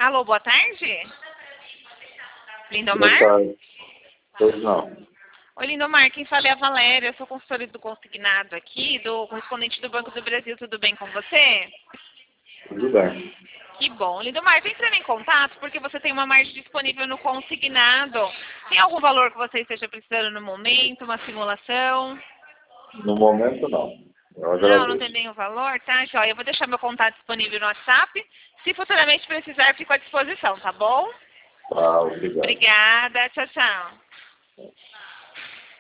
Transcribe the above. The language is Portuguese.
Alô, boa tarde. Lindomar? Boa tarde. Pois não. Oi, Lindomar, quem fala é a Valéria, eu sou consultora do consignado aqui, do correspondente do Banco do Brasil, tudo bem com você? Tudo bem. Que bom. Lindomar, vem entrando em contato porque você tem uma margem disponível no consignado. Tem algum valor que você esteja precisando no momento, uma simulação? No momento, não. Eu Não tem agradeço. nenhum valor, tá, joia? Eu vou deixar meu contato disponível no WhatsApp. Se futuramente precisar, fico à disposição, tá bom? Tá, obrigado. Obrigada, tchau, tchau.